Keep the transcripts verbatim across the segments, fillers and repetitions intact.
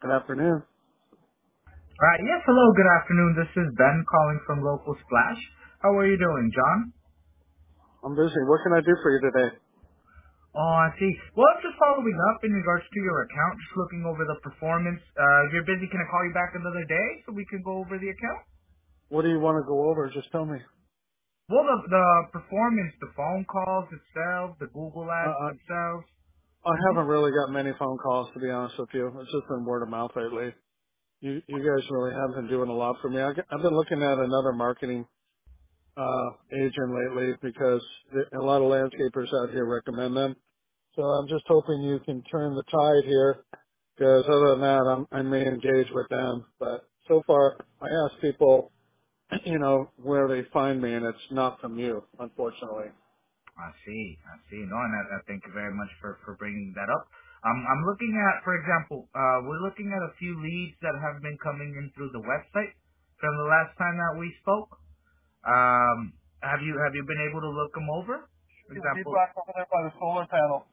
Good afternoon. Uh, yes, hello, good afternoon. This is Ben calling from Local Splash. How are you doing, John? I'm busy. What can I do for you today? Oh, I see. Well, I'm just following up in regards to your account, just looking over the performance. Uh, if you're busy, can I call you back another day so we can go over the account? What do you want to go over? Just tell me. Well, the, the performance, the phone calls itself, the Google Uh, ads I, themselves. I Mm-hmm. haven't really got many phone calls, to be honest with you. It's just been word of mouth lately. You, you guys really haven't been doing a lot for me. I, I've been looking at another marketing uh, agent lately because the, a lot of landscapers out here recommend them. So I'm just hoping you can turn the tide here because other than that, I'm, I may engage with them. But so far, I ask people, you know, where they find me, and it's not from you, unfortunately. I see, I see. No, and I, I thank you very much for, for bringing that up. Um, I'm looking at, for example, uh, we're looking at a few leads that have been coming in through the website from the last time that we spoke. Um, have you have you been able to look them over? For Yeah, people example, back over there by the solar panel.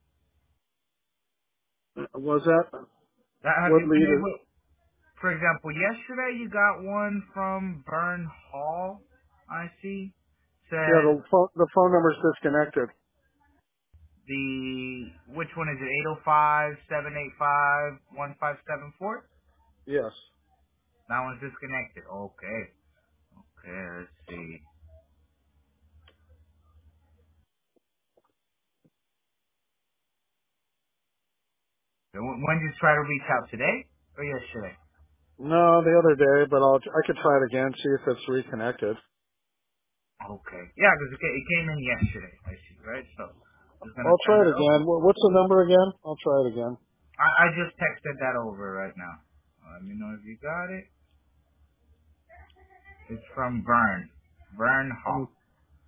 Was that? uh, have What you been lead is? able? For example, yesterday you got one from Vern Hall. I see. Yeah, Says the phone, the phone number's disconnected. the which one is it? Eight zero five seven eight five one five seven four. Yes. That one's disconnected. Okay. Okay. Let's see. So When when did you try to reach out today or yesterday? No, the other day, but I'll, I could try it again, see if it's reconnected. Okay. Yeah, because it, ca- it came in yesterday. I see. Right. So just gonna I'll send try it that over. again. Wha- What's the number again? I'll try it again. I, I just texted that over right now. Let me know if you got it. It's from Vern. Vern Let me, Hall.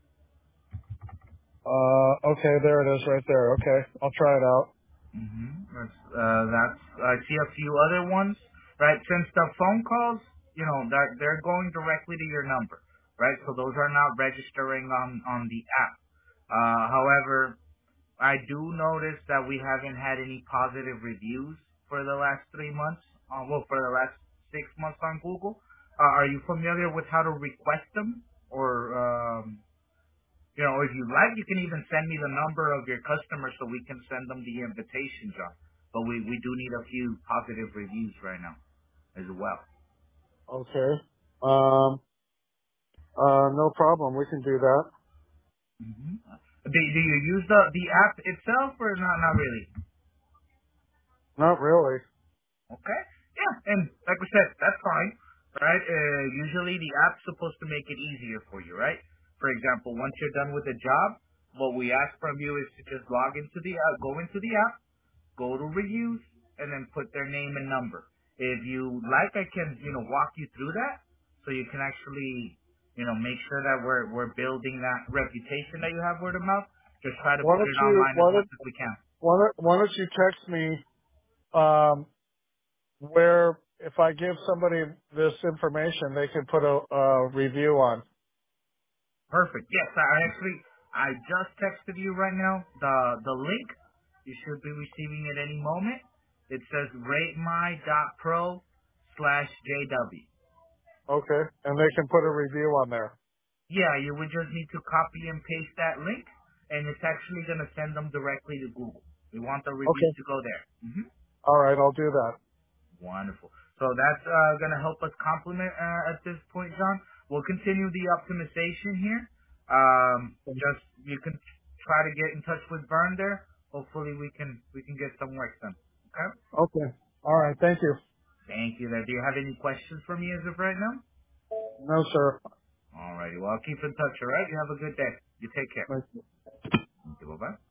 uh, okay, there it is right there. Okay, I'll try it out. Mm-hmm. That's, uh, that's, I see a few other ones, right? Since the phone calls, you know, they're, they're going directly to your number, right? So those are not registering on, on the app. Uh, however, I do notice that we haven't had any positive reviews for the last three months. Uh, well, for the last six months on Google. Uh, are you familiar with how to request them? Or, um, you know, if you like, you can even send me the number of your customer so we can send them the invitation, John. But we, we do need a few positive reviews right now as well. Okay. Um, uh, no problem. We can do that. hmm Do, do you use the, the app itself or not? Not really. Not really. Okay. Yeah, and like we said, that's fine, right? Uh, usually the app's supposed to make it easier for you, right? For example, once you're done with the job, what we ask from you is to just log into the app, go into the app, go to reviews, and then put their name and number. If you like, I can, you know, walk you through that so you can actually, you know, make sure that we're we're building that reputation that you have word of mouth. Just try to Why put don't it you, online as why much don't, as we can. why don't, why don't you text me, um, where if I give somebody this information, they can put a, a review on. Perfect. Yes, I I actually I just texted you right now the the link. You should be receiving it any moment. It says ratemy.pro slash JW. Okay, and they can put a review on there. Yeah, you would just need to copy and paste that link, and it's actually going to send them directly to Google. We want the reviews Okay, to go there. hmm all right, I'll do that. Wonderful. So that's uh, going to help us complement uh, at this point, John. We'll continue the optimization here. Um, just you can try to get in touch with Vern there. Hopefully we can we can get some work done. Okay. Okay, all right, thank you. Thank you. There. Do you have any questions for me as of right now? No, sir. Alrighty. Well, I'll keep in touch. All right. You have a good day. You take care. Thank you. Thank you. Bye bye.